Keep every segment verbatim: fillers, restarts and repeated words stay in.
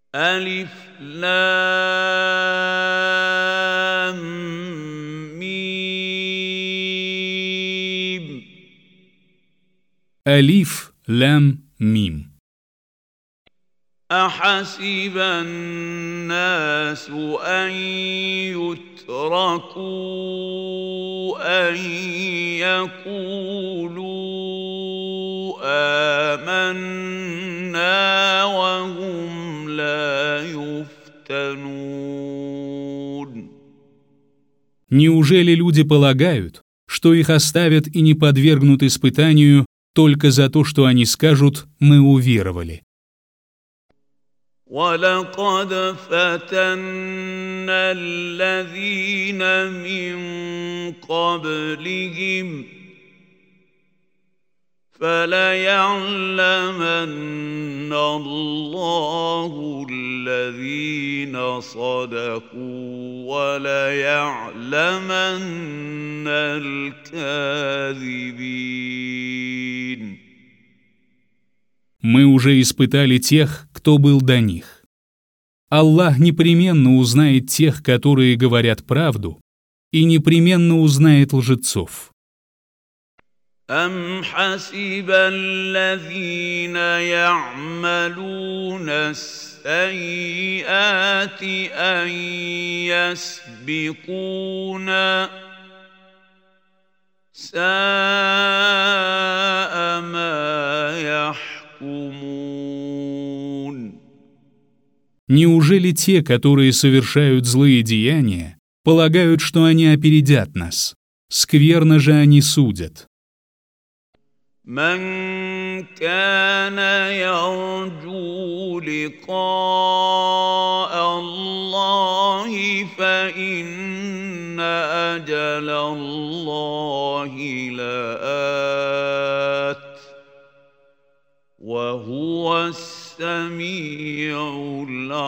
ألف لام ميم. ألف لام ميم. أحسب الناس أن يتركوا أن يقولوا آمنا وهم لا يفتنون. Неужели люди полагают, что их оставят и не подвергнут испытанию только за то, что они скажут «мы уверовали»? وَلَقَدْ فَتَنَّا الَّذِينَ مِن قَبْلِهِمْ فَلَيَعْلَمَنَّ اللَّهُ الَّذِينَ صَدَقُوا وَلَيَعْلَمَنَّ الْكَاذِبِينَ. Мы уже испытали тех, кто был до них. Аллах непременно узнает тех, которые говорят правду, и непременно узнает лжецов. أَمْ حَسِبَ الَّذِينَ يَعْمَلُونَ السَّيِّئَاتِ أَن يَسْبِقُونَا سَاءَ مَا يَحْكُمُونَ. Неужели те, которые совершают злые деяния, полагают, что они опередят нас? Скверно же они судят. مَنْ كَانَ يَرْجُو لِقَاءَ اللَّهِ فَإِنَّ أَجَلَ اللَّهِ لَآتٍ وَهُوَ السَّمِيعُ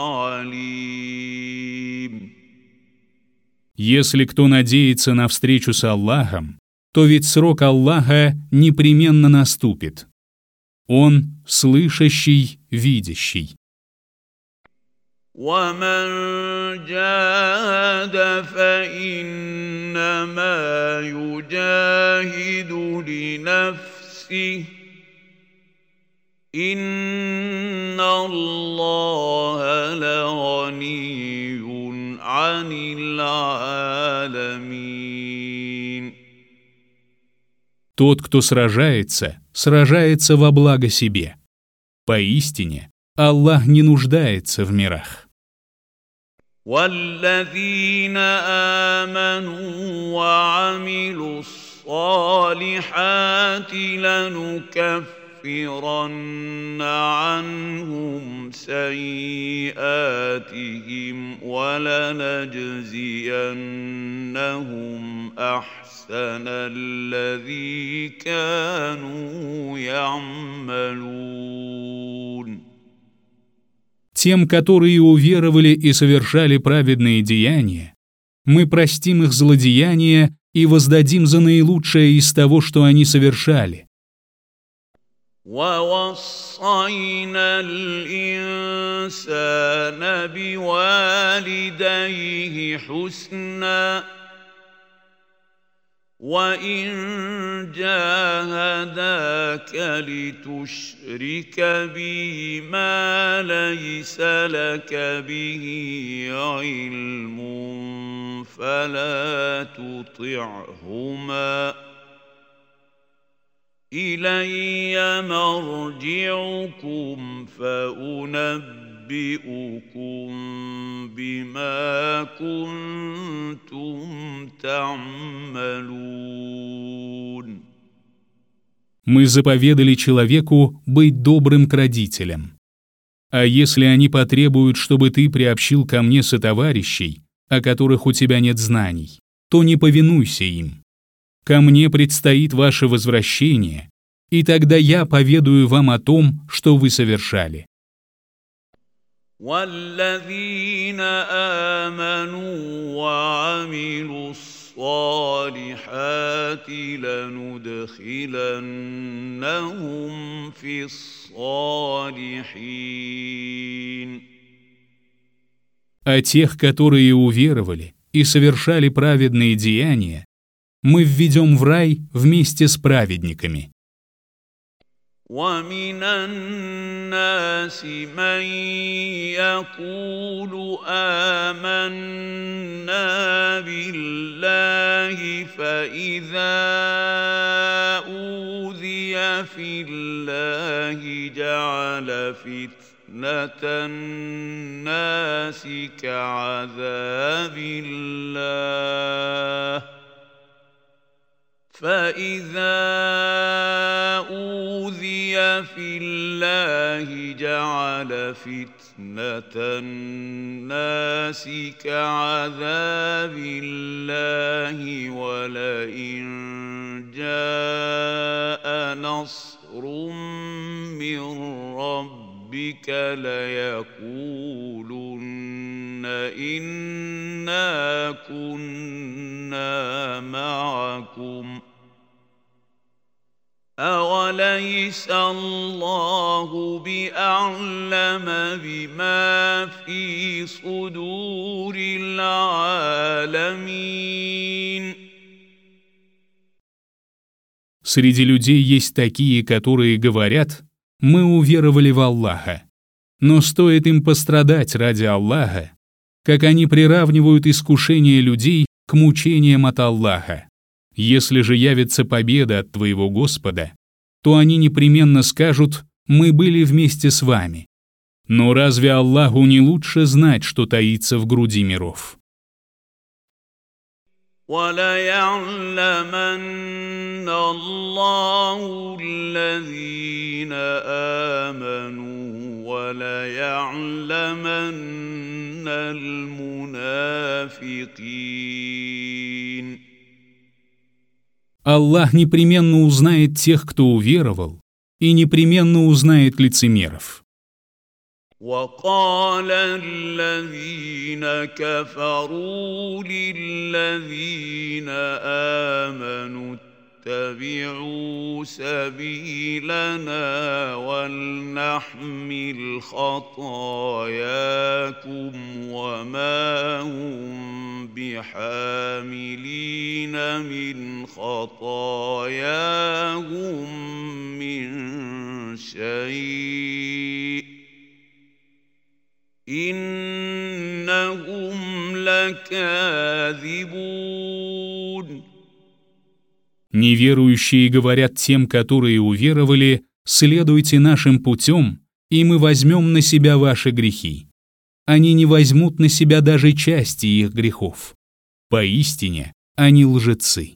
الْعَلِيمُ. Если кто надеется на встречу с Аллахом, то ведь срок Аллаха непременно наступит. Он слышащий, видящий. وَمَنْ جَاهَدَ فَإِنَّمَا يُجَاهِدُ لِنَفْسِهِ إِنَّ اللَّهَ لَغَنِيٌّ عَنِ الْعَالَمِينَ. Тот, кто сражается, сражается во благо себе. Поистине, Аллах не нуждается в мирах. وَالَّذِينَ آمَنُوا وَعَمِلُوا الصَّالِحَاتِ لَنُكَفِّرَنَّ عَنْهُمْ سَيِّئَاتِهِمْ وَلَنَجْزِيَنَّهُمْ أَحْسَنَ الَّذِي كَانُوا يَعْمَلُونَ. Тем, которые уверовали и совершали праведные деяния, мы простим их злодеяния и воздадим за наилучшее из того, что они совершали. وَوَصَّيْنَا الْإِنسَانَ بِوَالِدَيْهِ حُسْنًا وَإِن جَاهَدَاكَ لِتُشْرِكَ بِي مَا لَيْسَ لَكَ بِهِ عِلْمٌ فَلَا تُطِعْهُمَا إِلَيَّ مَرْجِعُكُمْ فَأُنَبِّئُكُم بِمَا كُنتُمْ تَعْمَلُونَ. Мы заповедали человеку быть добрым к родителям. А если они потребуют, чтобы ты приобщил ко мне сотоварищей, о которых у тебя нет знаний, то не повинуйся им. Ко мне предстоит ваше возвращение, и тогда я поведаю вам о том, что вы совершали. وَالَّذِينَ آمَنُوا وَعَمِلُوا الصَّالِحَاتِ لَنُدْخِلَنَّهُمْ فِي الصَّالِحِينَ А тех, которые уверовали и совершали праведные деяния, мы введем в рай вместе с праведниками. ومن الناس من يقول آمنا بالله فإذا أوذي في الله جعل فتنة الناس كعذاب الله فإذا أوذي في الله جعل فتنة الناس كعذاب الله ولئن جاء نصر من ربك ليقولن إنا كنا معكم أوليس الله بأعلم بما في صدور العالمين. Среди людей есть такие, которые говорят: «Мы уверовали в Аллаха». Но стоит им пострадать ради Аллаха, как они приравнивают искушение людей к мучениям от Аллаха. Если же явится победа от твоего Господа, то они непременно скажут: «Мы были вместе с вами». Но разве Аллаху не лучше знать, что таится в груди миров? وَلَيَعْلَمَنَّ اللَّهُ الَّذِينَ آمَنُوا وَلَيَعْلَمَنَّ الْمُنَافِقِينَ. Аллах непременно узнает тех, кто уверовал, и непременно узнает лицемеров. وقال الذين كفروا للذين آمنوا اتبعوا سبيلنا ولنحمل خطاياكم وما هم بحاملين من خطاياهم من شيء إنهم لكاذبون. Неверующие говорят тем, которые уверовали: «Следуйте нашим путем, и мы возьмем на себя ваши грехи». Они не возьмут на себя даже части их грехов. Поистине, они лжецы.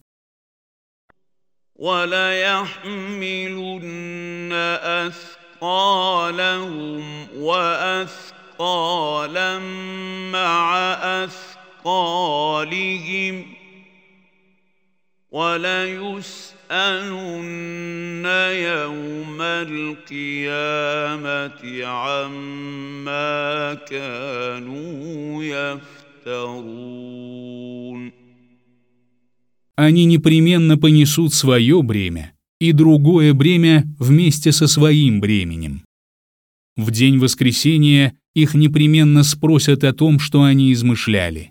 وَلَيَحْمِلُنَّ أَثْقَالَهُمْ وَأَثْقَالًا مَعَ أَثْقَالِهِمْ وَلَيُسْأَلُنَّ يَوْمَ الْقِيَامَةِ عَمَّا كَانُوا يَفْتَرُونَ. Они непременно понесут свое бремя и другое бремя вместе со своим бременем. В день воскресения их непременно спросят о том, что они измышляли.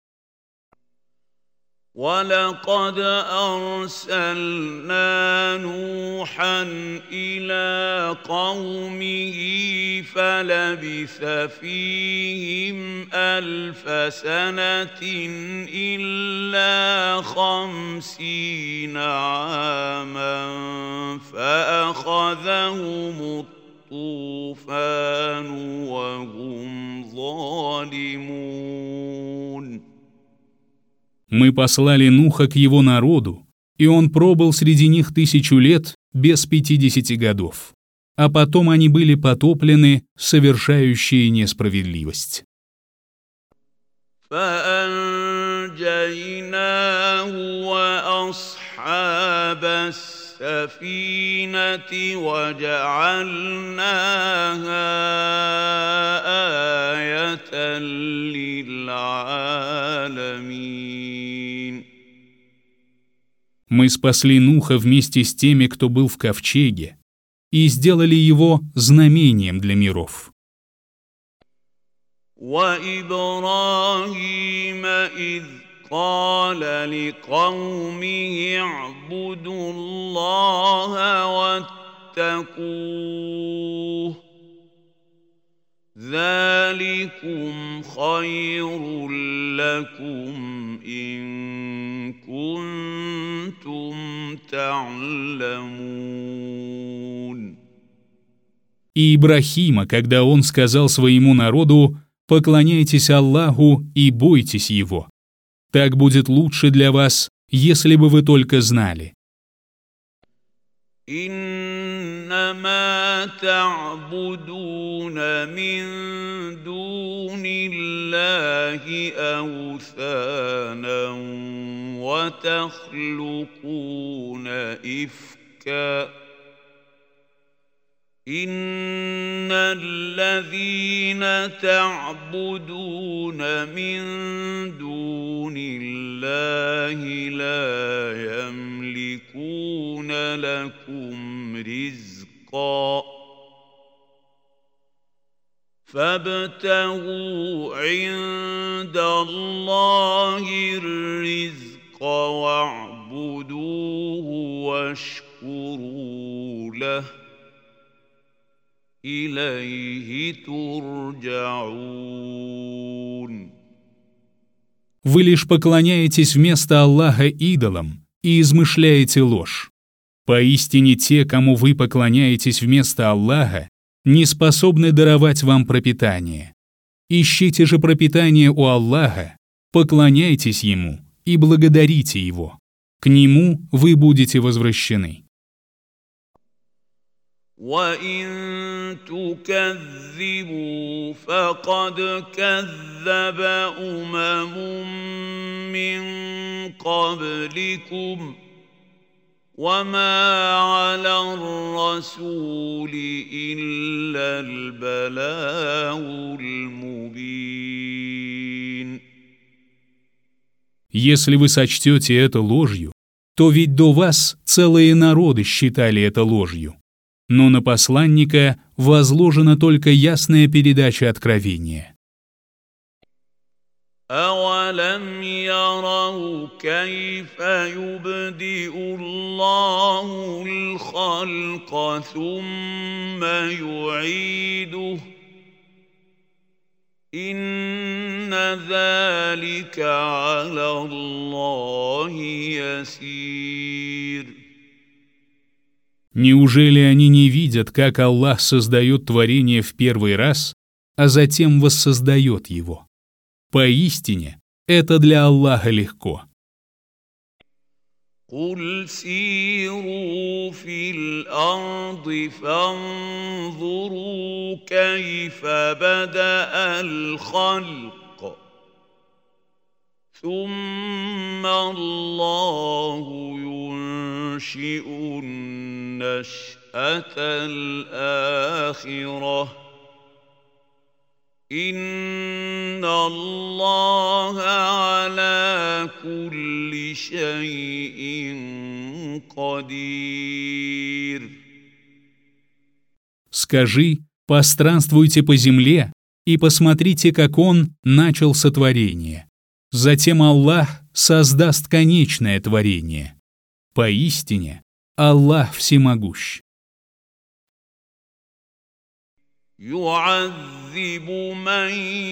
وَلَقَدْ أَرْسَلْنَا نُوحًا إِلَىٰ قَوْمِهِ فَلَبِثَ فِيهِمْ أَلْفَ سَنَةٍ إِلَّا خَمْسِينَ عَامًا فَأَخَذَهُمُ الطُّوفَانُ وَهُمْ ظَالِمُونَ. Мы послали Нуха к его народу, и он пробыл среди них тысячу лет без пятидесяти годов. А потом они были потоплены, совершающие несправедливость. فَأَنْجَيْنَاهُ وَأَصْحَابَ السَّفِينَةِ وَجَعَلْنَاهَا آيَةً لِلْعَالَمِينَ. Мы спасли Нуха вместе с теми, кто был в ковчеге, и сделали его знамением для миров. وإبراهيم إذ قال لقومه اعبدوا الله واتقوه ذلكم خير لكم إن كنتم تعلمون. И Ибрахима, когда он сказал своему народу: «Поклоняйтесь Аллаху и бойтесь Его. Так будет лучше для вас, если бы вы только знали». إنما تعبدون من دون الله أوثانا وتخلقون إفكا إن الذين تعبدون من دون الله لا يملكون لكم رزقا فابتغوا عند الله الرزق واعبدوه واشكروا له إليه ترجعون. Вы лишь поклоняетесь вместо Аллаха идолам и измышляете ложь. Поистине те, кому вы поклоняетесь вместо Аллаха, не способны даровать вам пропитание. Ищите же пропитание у Аллаха, поклоняйтесь Ему и благодарите Его. К Нему вы будете возвращены. وَإِن تُكَذِّبُوا فَقَدْ كَذَّبَ أُمَمٌ مِّن قَبْلِكُمْ وَمَا عَلَى الرَّسُولِ إِلَّا الْبَلَاغُ الْمُبِينُ. Если вы сочтете это ложью, то ведь до вас целые народы считали это ложью. Но на посланника возложена только ясная передача откровения. أَوَلَمْ يَرَوْا كَيْفَ يُبْدِئُ اللَّهُ الْخَلْقَ ثُمَّ يُعِيدُهُ إِنَّ ذَلِكَ عَلَى اللَّهِ يَسِيرٌ. Неужели они не видят, как Аллах создает творение в первый раз, а затем воссоздает его? Поистине, это для Аллаха легко. قُلْ سِيرُوا فِي الْأَرْضِ فَانظُرُوا كَيْفَ بَدَأَ الْخَلْقَ ثُمَّ اللَّهُ يُنشِئُ النَّشْأَةَ الْآخِرَةَ إِنَّ اللَّهَ عَلَى كُلِّ شَيْءٍ قَدِيرٌ. Скажи: постранствуйте по земле и посмотрите, как Он начал сотворение. Затем Аллах создаст конечное творение. Поистине, Аллах всемогущ. يُعَذِّبُ مَن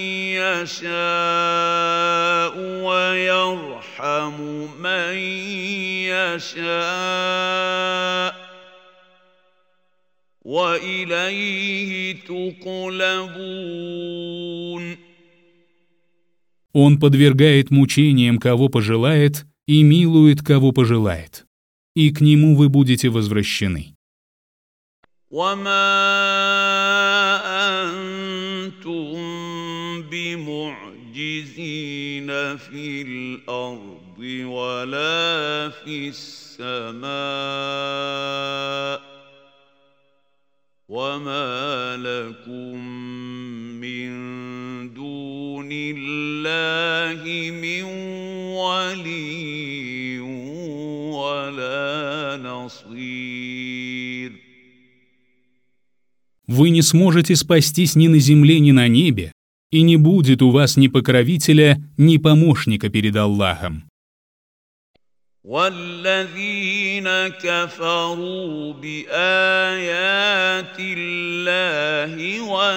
يَشَاءُ وَيَرْحَمُ مَن يَشَاءُ وَإِلَيْهِ تُقْلَبُونَ. Он подвергает мучениям, кого пожелает, и милует, кого пожелает. И к Нему вы будете возвращены. وَمَا أَنتُم بِمُعْجِزِينَ فِي الْأَرْضِ وَلَا فِي السَّمَاءِ وَمَا لَكُم مِّن دُونِ اللَّهِ مِن وَلِيٍّ وَلَا نَصِيرٍ. Вы не сможете спастись ни на земле, ни на небе, и не будет у вас ни покровителя, ни помощника перед Аллахом. والذين كفروا بآيات الله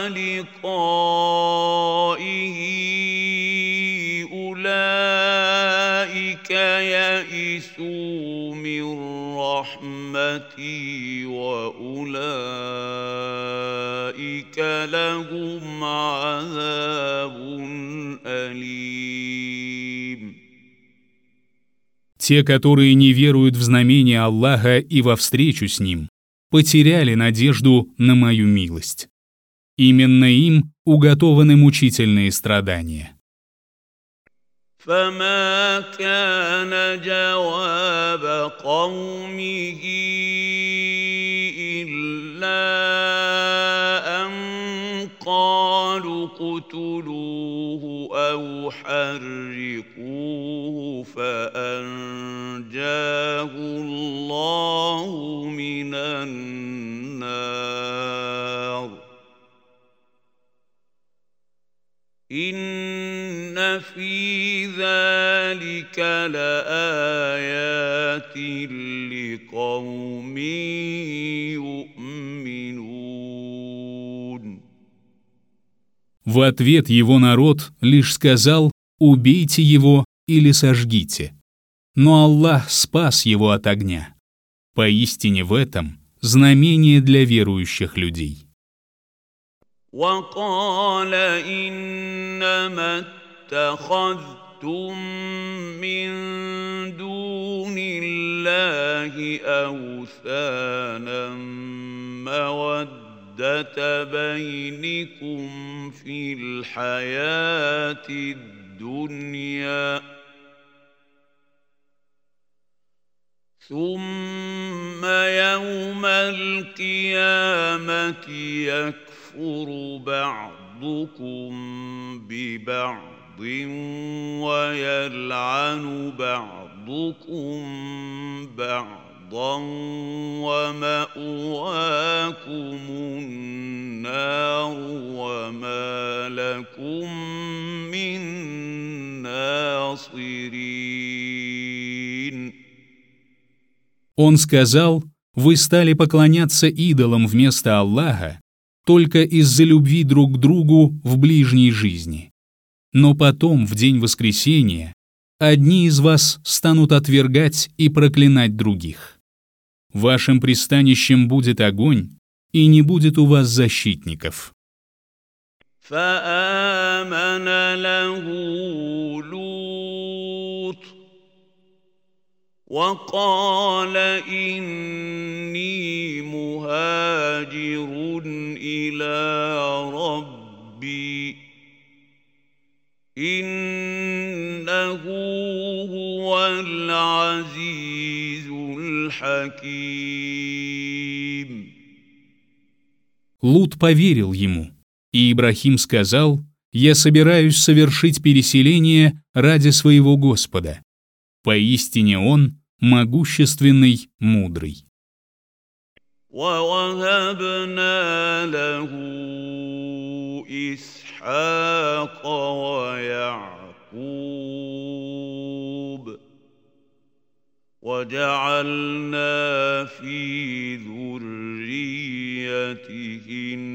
ولقائه أولئك يئسوا من رحمتي وأولئك لهم عذاب أليم. Те, которые не веруют в знамения Аллаха и во встречу с Ним, потеряли надежду на мою милость. Именно им уготованы мучительные страдания. فما كان جواب قومه إلا أن قالوا اقتلوه أو حرقوه فأنجاه الله من النار إن في ذلك لآيات لقوم يؤمنون. В ответ его народ лишь сказал: «Убейте его или сожгите». Но Аллах спас его от огня. Поистине в этом знамение для верующих людей. وقال إنما اتخذتم من دون الله أوثانا مودة بينكم في الحياة الدنيا ثم يوم القيامة يكفر يكفر بعضكم ببعض ويلعن بعضكم بعضا ومأواكم النار وما لكم من ناصرين. Он сказал: «Вы стали поклоняться идолам вместо Аллаха только из-за любви друг к другу в ближней жизни. Но потом, в день воскресения, одни из вас станут отвергать и проклинать других. Вашим пристанищем будет огонь, и не будет у вас защитников». فآمن له لوط وقال إني مهاجر إلى ربي إنه هو العزيز الحكيم. Лут поверил ему, и Ибрахим сказал: «Я собираюсь совершить переселение ради своего Господа. Поистине Он могущественный, мудрый». ووهبنا له إسحاق ويعقوب وجعلنا في ذريته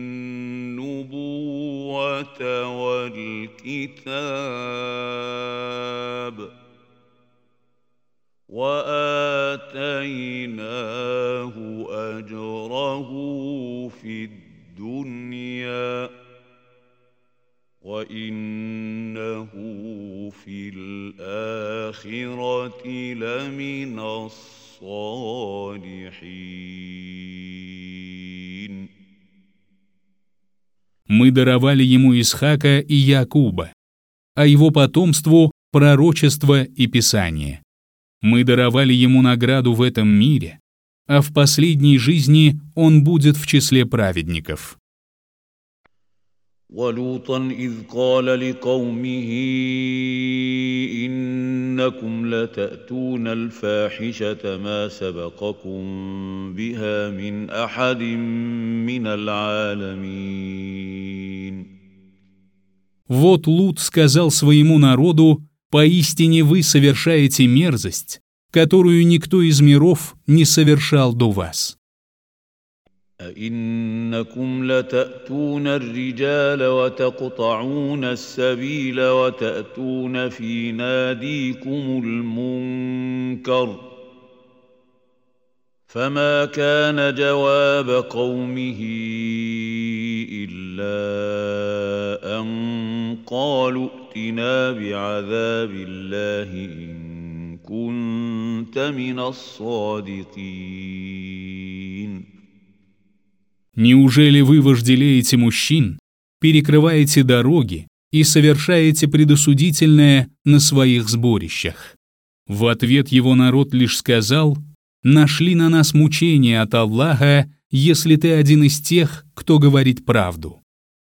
النبوة والكتاب وآتيناه أجره في الدنيا وإنه في الآخرة لمن الصالحين. Мы даровали ему Исхака и Якуба, а его потомству — пророчество и Писание. Мы даровали ему награду в этом мире, а в последней жизни он будет в числе праведников. ولوطا إذ قال لقومه إنكم لتأتون الفاحشة ما سبقكم بها من أحد من العالمين. Вот Лут сказал своему народу: «Поистине вы совершаете мерзость, которую никто из миров не совершал до вас». أئنكم لتأتون الرجال وتقطعون السبيل وتأتون في ناديكم المنكر فما كان جواب قومه إلا أن قالوا ائتنا بعذاب الله إن كنت من الصادقين. Неужели вы вожделеете мужчин, перекрываете дороги и совершаете предосудительное на своих сборищах? В ответ его народ лишь сказал: «Нашли на нас мучения от Аллаха, если ты один из тех, кто говорит правду».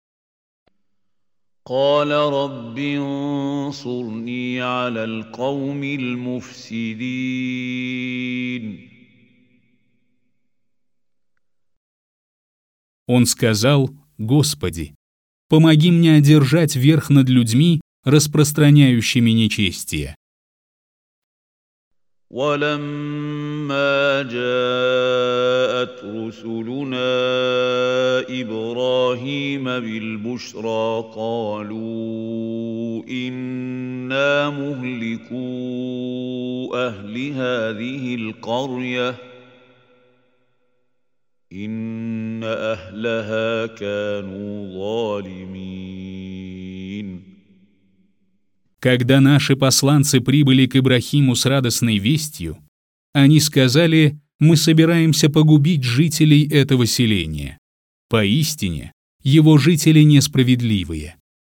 قال رب انصرني على القوم المفسدين. Он сказал: «Господи, помоги мне одержать верх над людьми, распространяющими нечестие». ولما جاءت رسلنا إبراهيم بالبشرى قالوا إنا مهلكو أهل هذه القرية إن أهلها كانوا ظالمين. Когда наши посланцы прибыли к Ибрахиму с радостной вестью, они сказали: «Мы собираемся погубить жителей этого селения. Поистине, его жители несправедливые».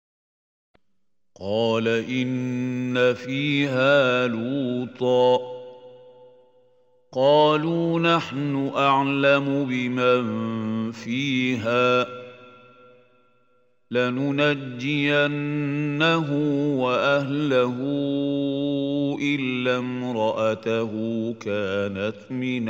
قال إن فيها لوطا قالوا نحن أعلم بمن فيها لننجينه وأهله إلا امرأته كانت من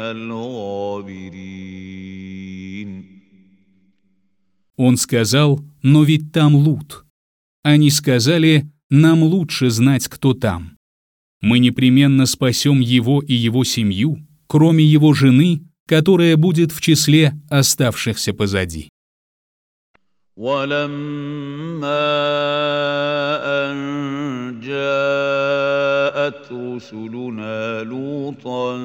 الغابرين. Он сказал: «Но ведь там Лут». Они сказали: «Нам лучше знать, кто там. Мы непременно спасем его и его семью, кроме его жены, которая будет в числе оставшихся позади». ولما أن جاءت رسلنا لوطا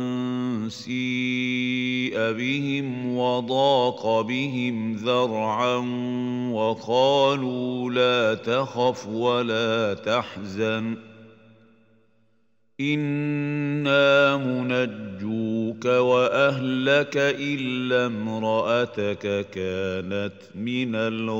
سيء بهم وضاق بهم ذرعا وقالوا لا تخف ولا تحزن إنا منجوك وأهلك إلا امرأتك كانت من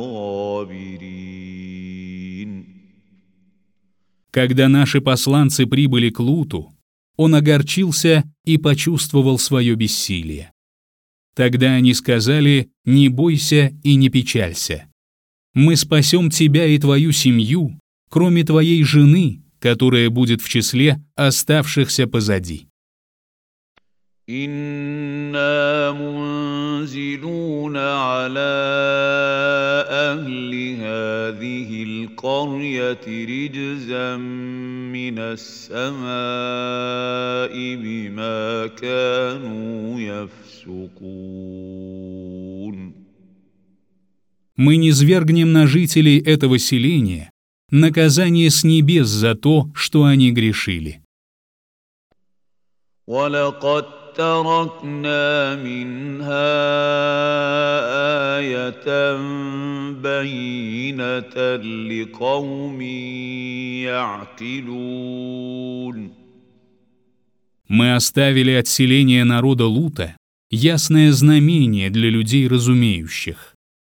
الغابرين. Когда наши посланцы прибыли к Луту, он огорчился и почувствовал свое бессилие. Тогда они сказали: «Не бойся и не печалься. Мы спасем тебя и твою семью, кроме твоей жены, которая будет в числе оставшихся позади». إنا منزلون على أهل هذه القرية رجزا من السماء بما كانوا يفسقون. Мы низвергнем на жителей этого селения наказание с небес за то, что они грешили. وَلَقَدْ تَرَكْنَا مِنْهَا آيَةً بَيِّنَةً لِقَوْمٍ يَعْقِلُونَ. Мы оставили от селения народа Лута ясное знамение для людей разумеющих.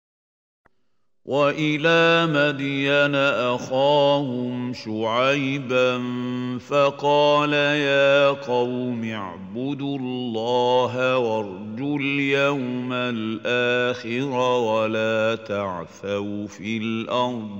وإلى مدين أخاهم شعيبا فقال يا قوم اعبدوا الله وارجوا اليوم الآخر ولا تعثوا في الأرض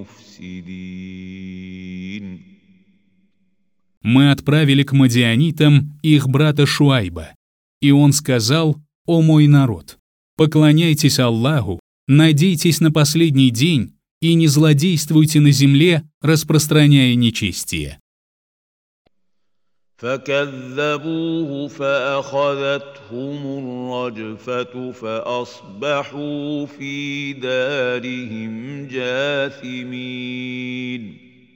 مفسدين. Мы отправили к мадианитам их брата Шуайба, и он сказал: «О мой народ, поклоняйтесь Аллаху, надейтесь на последний день и не злодействуйте на земле, распространяя нечестие». فكذبوه فأخذتهم الرجفة فأصبحوا في دارهم جاثمين.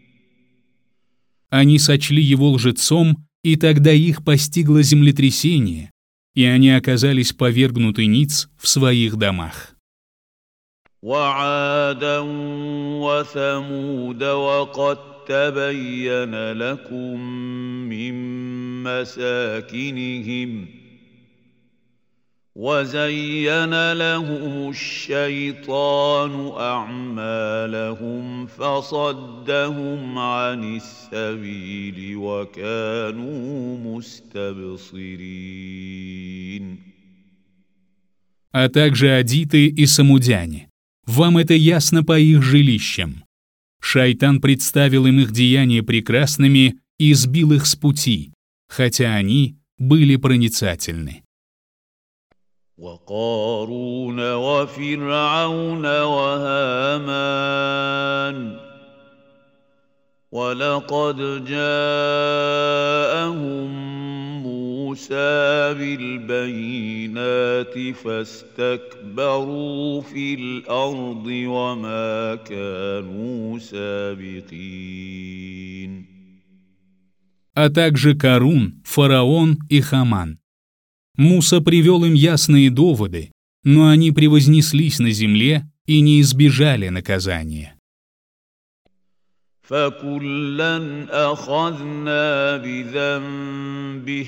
Они сочли его лжецом, и тогда их постигло землетрясение, и они оказались повергнуты ниц в своих домах. وعادا وثمود وقد تبين لكم من مساكنهم وزين لهم الشيطان أعمالهم فصدهم عن السبيل وكانوا مستبصرين. А также адиты и самудяне. Вам это ясно по их жилищам. Шайтан представил им их деяния прекрасными и сбил их с пути, хотя они были проницательны. وقارون وفرعون وهامان ولقد جاءهم موسى بالبينات فاستكبروا في الأرض وما كانوا سابقين. А также Карун, фараон и Хаман. Муса привел им ясные доводы, но они превознеслись на земле и не избежали наказания. فَكُلًّا أَخَذْنَا بِذَنبِهِ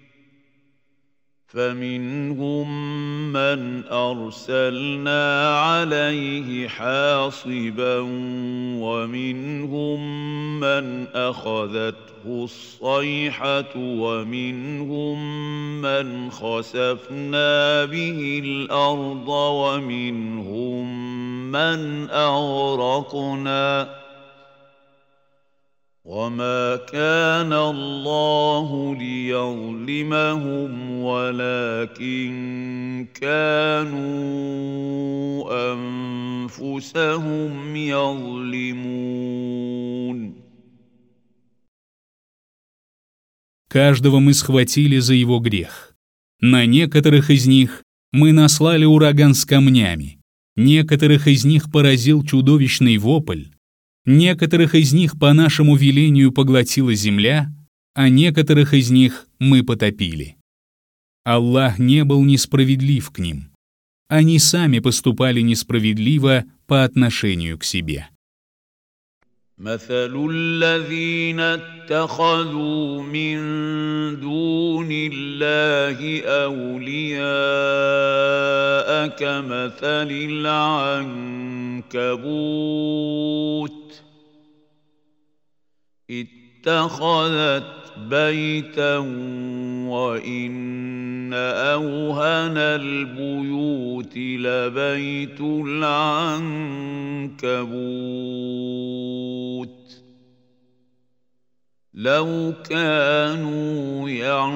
فَمِنْهُمْ مَنْ أَرْسَلْنَا عَلَيْهِ حَاصِبًا وَمِنْهُمْ مَنْ أَخَذَتْهُ الصَّيْحَةُ وَمِنْهُمْ مَنْ خَسَفْنَا بِهِ الْأَرْضَ وَمِنْهُمْ مَنْ أَغْرَقْنَا وَمَا كَانَ اللَّهُ لِيَظْلِمَهُمْ وَلَكِنْ كَانُوا أَنفُسَهُمْ يَظْلِمُونَ. Каждого мы схватили за его грех. На некоторых из них мы наслали ураган с камнями, некоторых из них поразил чудовищный вопль, некоторых из них по нашему велению поглотила земля, а некоторых из них мы потопили. Аллах не был несправедлив к ним. Они сами поступали несправедливо по отношению к себе. مثل الذين اتخذوا من دون الله أولياء كمثل العنكبوت اتخذت بيتا وإن أوهن البيوت لبيت العنكبوت لو كانوا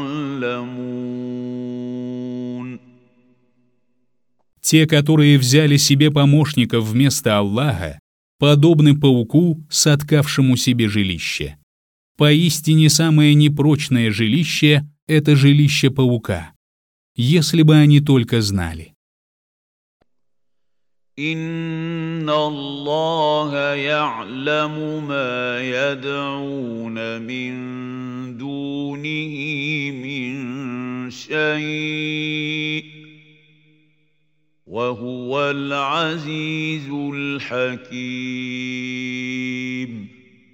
يعلمون. Те, которые взяли себе помощников вместо Аллаха, подобны пауку, соткавшему себе жилище. Поистине самое непрочное жилище — это жилище паука, если бы они только знали. Инна Аллаха я'ламу ма яд'уна мин дунихи мин шай', ва хувал азизул хаким.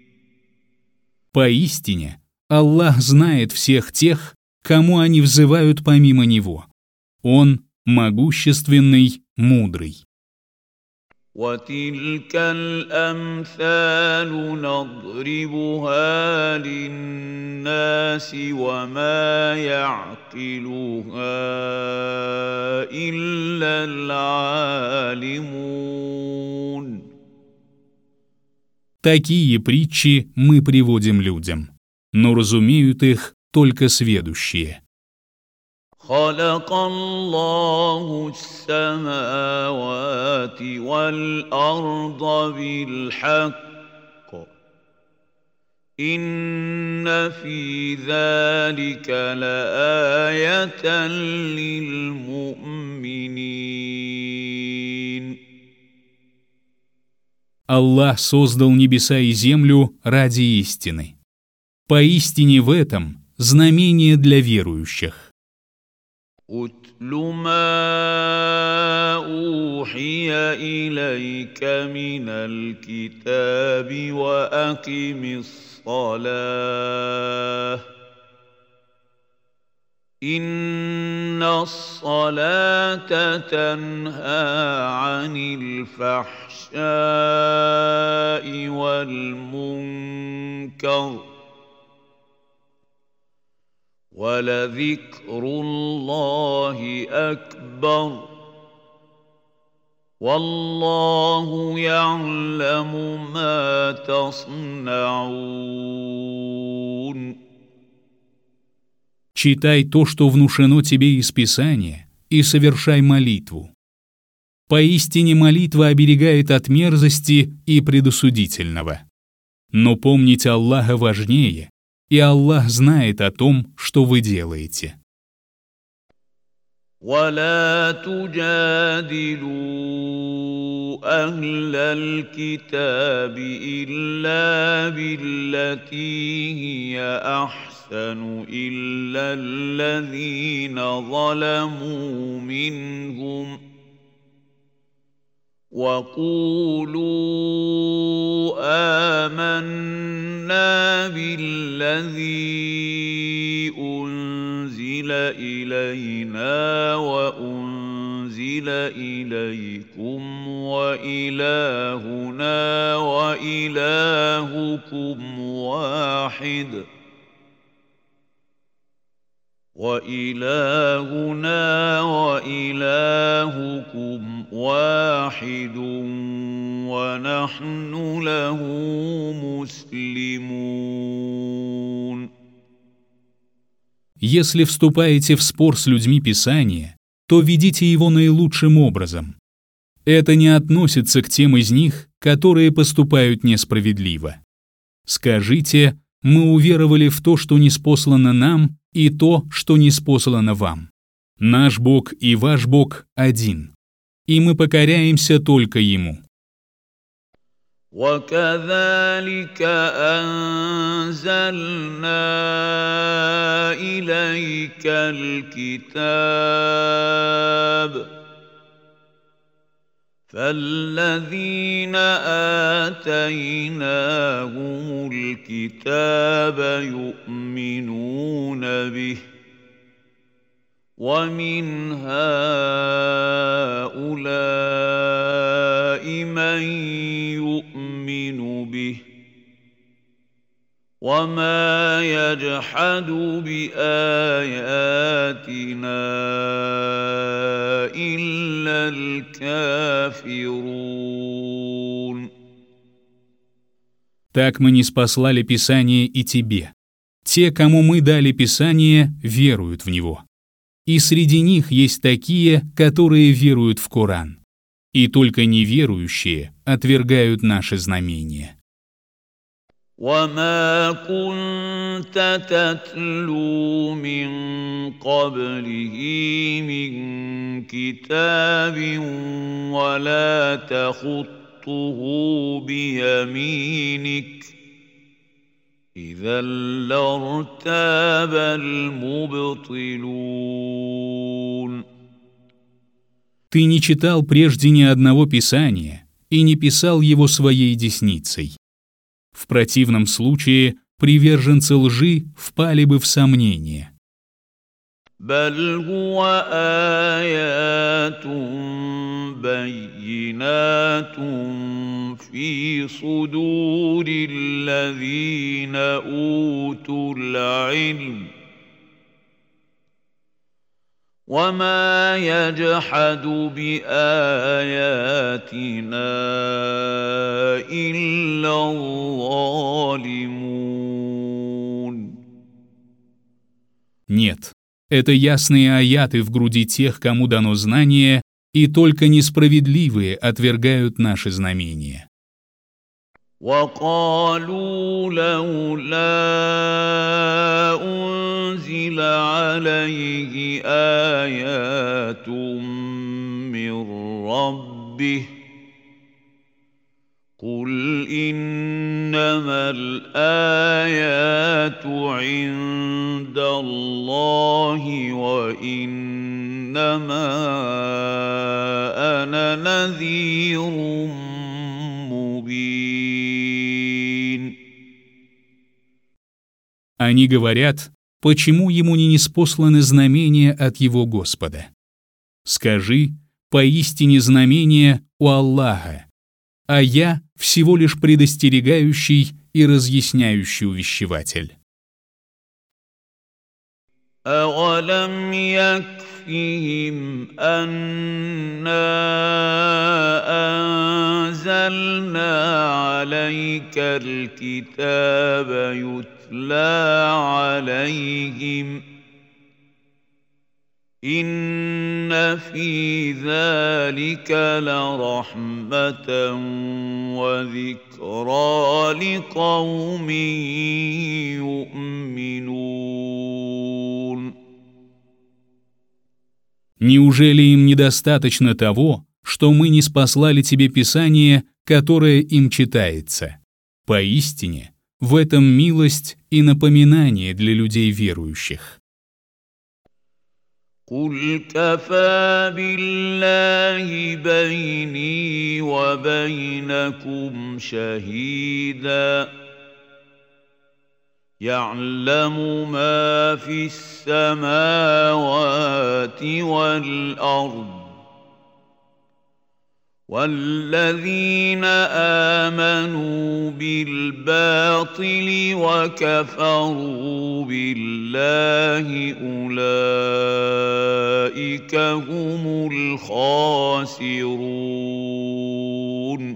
Поистине, Аллах знает всех тех, кому они взывают помимо Него. Он могущественный, мудрый. وَتِلْكَ الْأَمْثَالُ نَضْرِبُهَا لِلنَّاسِ وَمَا يَعْقِلُهَا إِلَّا الْعَالِمُونَ. Такие притчи мы приводим людям, но разумеют их только сведущие. خلق الله السماوات والأرض بالحق إن في ذلك لآية للمؤمنين. Аллах создал небеса и землю ради истины. Поистине в этом знамение для верующих. أتل ما أوحي إليك من الكتاب وأقم الصلاة إن الصلاة تنهى عن الفحشاء والمنكر ولذكر الله أكبر والله يعلم ما تصنعون. Читай то, что внушено тебе из Писания, и совершай молитву. Поистине молитва оберегает от мерзости и предосудительного. Но помнить Аллаха важнее, и Аллах знает о том, что вы делаете. ولا تجادلوا أهل الكتاب إلا بالتي هي أحسن إلا الذين ظلموا منهم وقولوا آمنا بالذي أنزل إلينا وأنزل إليكم وإلهنا وإلهكم واحد وإلهنا وإلهكم واحد ونحن له مسلمون. Если вступаете в спор с людьми Писания, то ведите его наилучшим образом. Это не относится к тем из них, которые поступают несправедливо. Скажите: мы уверовали в то, что ниспослано нам, и то, что ниспослано вам. Наш Бог и ваш Бог один, и мы покоряемся только Ему. وكذلك أنزلنا إليك الكتاب فالذين آتيناهم الكتاب يؤمنون به ومن هؤلاء من يؤمن به وما يجحد بآياتنا إلا الكافرون. Так мы ниспослали Писание и тебе. Те, кому мы дали Писание, веруют в него. И среди них есть такие, которые веруют в Коран. И только неверующие отвергают наши знамения. وما كنت تتلو من قبله من كتاب ولا تخطه بيمينك إذا لارتاب المبطلون. Ты не читал прежде ни одного Писания и не писал его своей десницей. В противном случае приверженцы лжи впали бы в сомнение. بل هو آيات بينات في صدور الذين أوتوا العلم وما يجحد بآياتنا إلا الظالمون. Нет, Это ясные аяты в груди тех, кому дано знание, и только несправедливые отвергают наши знамения. وقالوا لولا أنزل عليه آيات من ربه قل إنما الآيات عند الله وإنما أنا نذير مبين. Они говорят, почему ему не ниспосланы знамения от его Господа? Скажи, поистине знамения у Аллаха, а я всего лишь предостерегающий и разъясняющий увещеватель. أَوَلَمْ يَكْفِهِمْ أَنَّا أَنزَلْنَا عَلَيْكَ الْكِتَابَ يُتْلَى عَلَيْهِمْ إِنَّ فِي ذَلِكَ لَرَحْمَةً وَذِكْرَى لِقَوْمٍ يُؤْمِنُونَ. Неужели им недостаточно того, что мы ниспослали тебе Писание, которое им читается? Поистине, в этом милость и напоминание для людей верующих. قُلْ كَفَى بِاللَّهِ بَيْنِي وَبَيْنَكُمْ شَهِيدًا يَعْلَمُ مَا فِي السَّمَاوَاتِ وَالْأَرْضِ وَالَّذِينَ آمَنُوا بِالْبَاطِلِ وَكَفَرُوا بِاللَّهِ أُولَئِكَ هُمُ الْخَاسِرُونَ.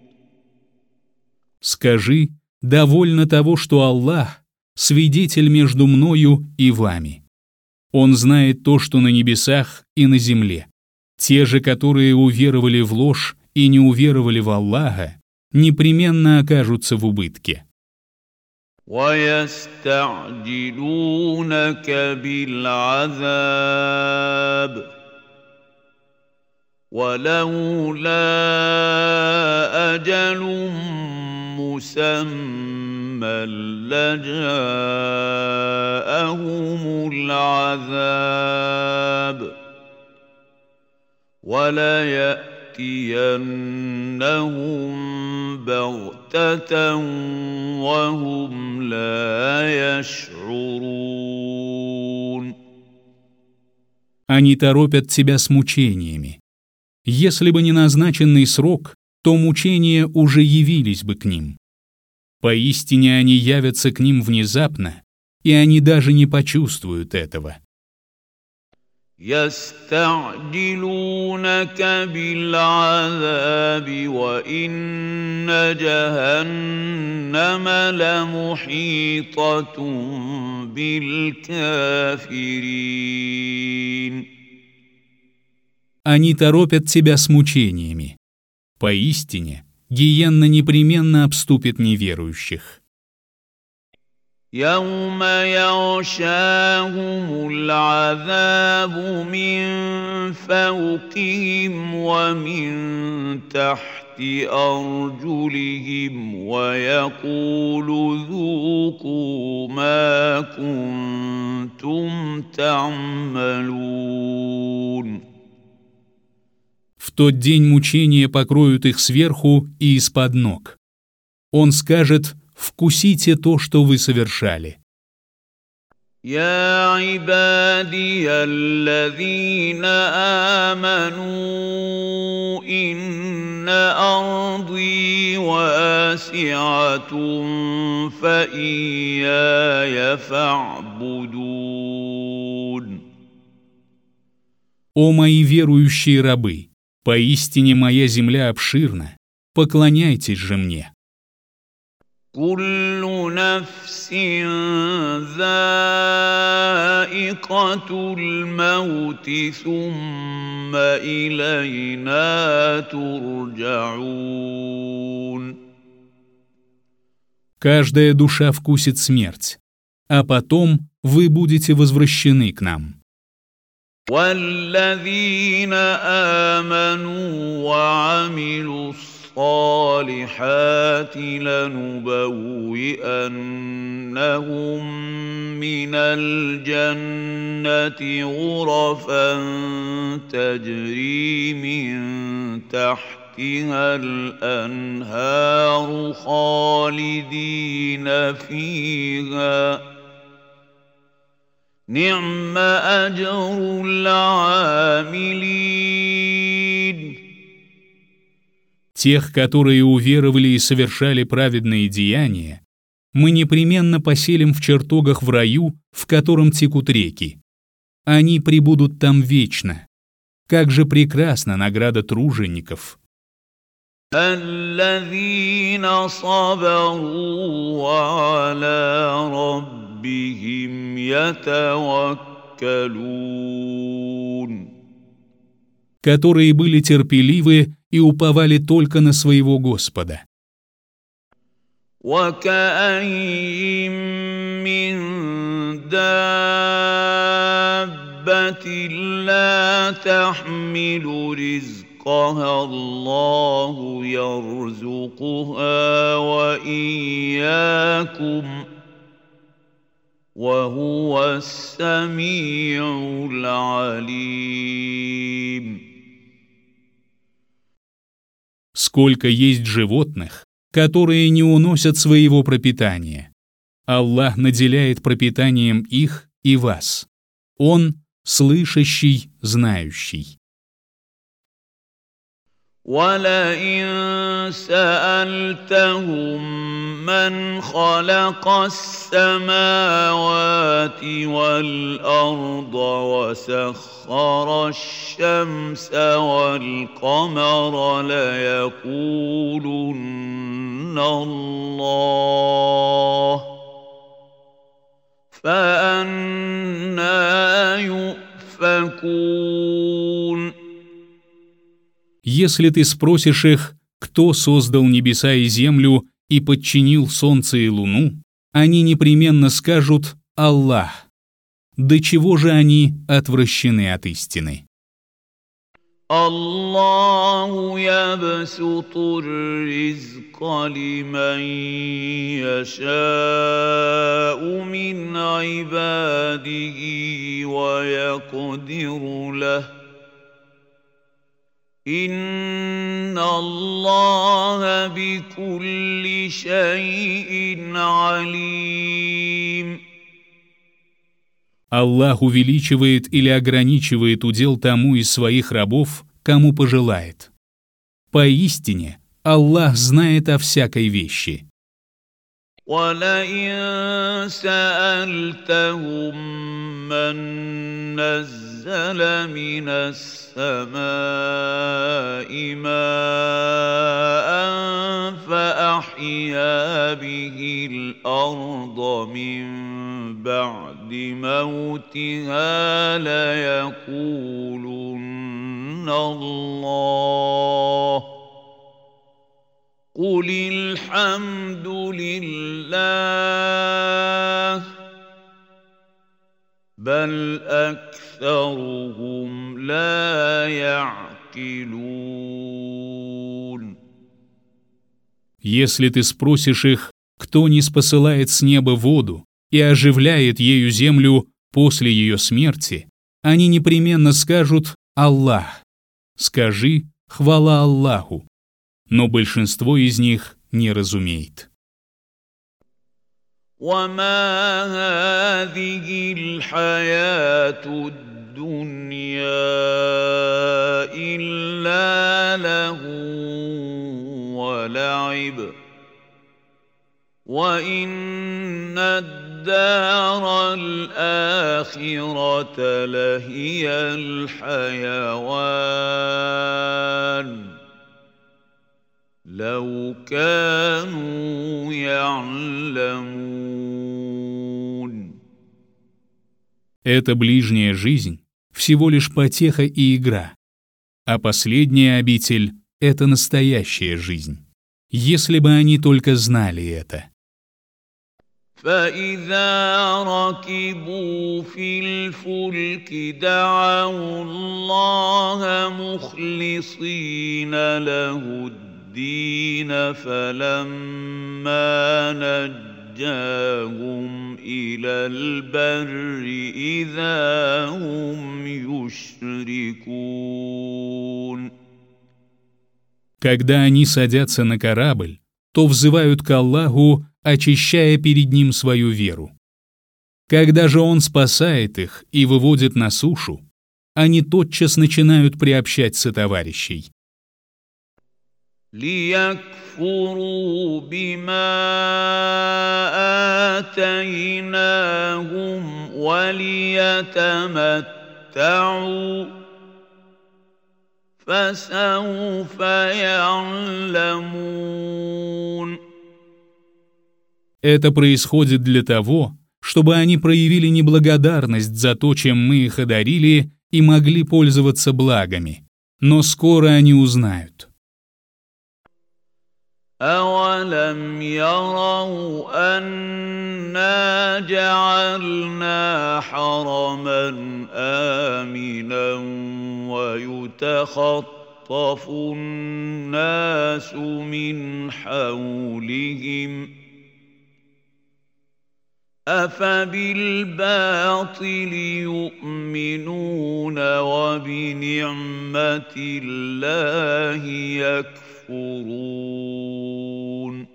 Скажи, довольно того, что Аллах — свидетель между мною и вами. Он знает то, что на небесах и на земле. Те же, которые уверовали в ложь и не уверовали в Аллаха, непременно окажутся в убытке. وَيَسْتَعْجِلُونَكَ بِالْعَذَابِ وَلَوْلَا أَجَلٌ مُّسَمًّى لَّجَاءَهُمُ الْعَذَابُ وَلَيَأْتِيَنَّهُم بَغْتَةً وَهُمْ لَا يَشْعُرُونَ. Они торопят тебя с мучениями. Если бы не назначенный срок, то мучения уже явились бы к ним. Поистине они явятся к ним внезапно, и они даже не почувствуют этого. يستعجلونك بالعذاب وإن جهنم لمحيطة بالكافرين. Они торопят тебя с мучениями. Поистине, гиенна непременно обступит неверующих. يوم يغشاهم العذاب من فوقهم ومن تحت أرجلهم ويقول ذوقوا ما كنتم تعملون. В тот день мучения покроют их сверху и из-под ног. Он скажет: «Вкусите то, что вы совершали». يا عبادي الذين آمنوا إن أرضي واسعة فإياي فاعبدون. «О мои верующие рабы, поистине моя земля обширна, поклоняйтесь же мне». كل نفس ذائقة الموت ثم إلينا ترجعون. Каждая душа вкусит смерть, а потом вы будете возвращены к нам. والذين آمنوا وعملوا الصالحات لنبوئنهم من الجنة غرفا تجري من تحتها الأنهار خالدين فيها نعم أجر العاملين. Тех, которые уверовали и совершали праведные деяния, мы непременно поселим в чертогах в раю, в котором текут реки. Они пребудут там вечно. Как же прекрасна награда тружеников! الذين صبروا وعلى ربهم يتوكلون. Которые были терпеливы и уповали только на своего Господа. وكأين من دابة لا تحمل رزقها الله يرزقها وإياكم وهو السميع العليم. Сколько есть животных, которые не уносят своего пропитания. Аллах наделяет пропитанием их и вас. Он слышащий, знающий. وَلَئِن سَأَلْتَهُم مَّنْ خَلَقَ السَّمَاوَاتِ وَالْأَرْضَ وَسَخَّرَ الشَّمْسَ وَالْقَمَرَ لَيَقُولُنَّ اللَّهُ فَأَنَّىٰ يُؤْفَكُونَ. Если ты спросишь их, кто создал небеса и землю и подчинил солнце и луну, они непременно скажут «Аллах». До чего же они отвращены от истины? الله يبسط الرزق لمن يشاء من عباده ويقدر له إن الله بكل شيء عليم. Аллах увеличивает или ограничивает удел тому из своих рабов, кому пожелает. Поистине, Аллах знает о всякой вещи. وَلَئِن سَأَلْتَهُم مَّن نَّزَّلَ مِنَ السَّمَاءِ مَاءً فَأَحْيَا بِهِ الْأَرْضَ مِن بَعْدِ مَوْتِهَا لَيَقُولُنَّ اللَّهُ قُلِ الْحَمْدُ لِلَّهِ بَلْ أَكْثَرُهُمْ لَا يَعْقِلُونَ. Если ты спросишь их, кто ниспосылает с неба воду и оживляет ею землю после ее смерти, они непременно скажут «Аллах». Скажи «Хвала Аллаху». Но большинство из них не разумеет. وَمَا هَٰذِهِ الْحَيَاةُ الدُّنْيَا إِلَّا لَهْوٌ وَلَعِبٌ وَإِنَّ الدَّارَ الْآخِرَةَ لَهِيَ الْحَيَوَانُ لو كانوا يعلمون. Эта ближняя жизнь всего лишь потеха и игра, а последняя обитель — это настоящая жизнь, если бы они только знали это. فإذا ركبوا في الفلك دعوا الله مخلصين له الدين فلما نجاهم إلى البر إذا هم يشركون. Когда они садятся на корабль, то взывают к Аллаху, очищая перед Ним свою веру. Когда же Он спасает их и выводит на сушу, они тотчас начинают приобщать сотоварищей. ليكفروا بما آتيناهم وليتمتعوا فسوف يعلمون. Это происходит для того, чтобы они проявили неблагодарность за то, чем мы их одарили, и могли пользоваться благами. Но скоро они узнают. أَوَلَمْ يَرَوْا أَنَّا جَعَلْنَا حَرَمًا آمِنًا وَيُتَخَطَّفُ النَّاسُ مِنْ حَوْلِهِمْ أَفَبِالْبَاطِلِ يُؤْمِنُونَ وَبِنِعْمَةِ اللَّهِ يَكْفُرُونَ.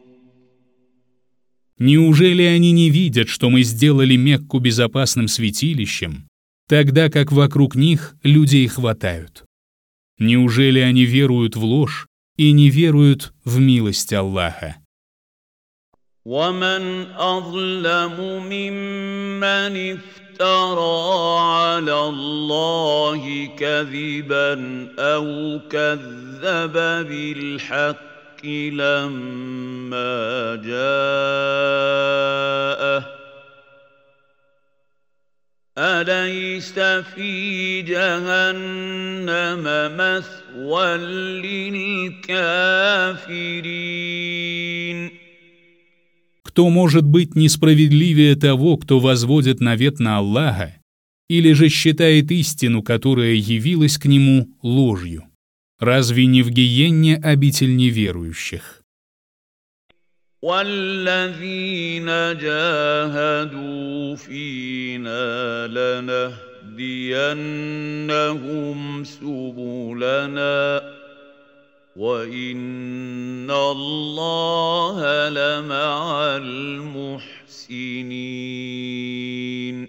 Неужели они не видят, что мы сделали Мекку безопасным святилищем, тогда как вокруг них людей хватают? Неужели они веруют в ложь и не веруют в милость Аллаха? ومن أظلم ممن افترى على الله كذبا أو كذب بالحق لما جاءه أليس في جهنم مثوى للكافرين. Кто может быть несправедливее того, кто возводит навет на Аллаха, или же считает истину, которая явилась к нему, ложью? Разве не в гиенне обитель неверующих? والذين جاهدوا فينا لنهدينهم سبلنا وإن الله لمع المحسنين.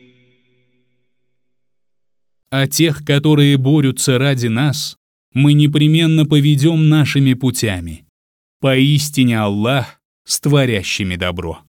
А тех, которые борются ради нас, мы непременно поведем нашими путями. Поистине Аллах с творящими добро.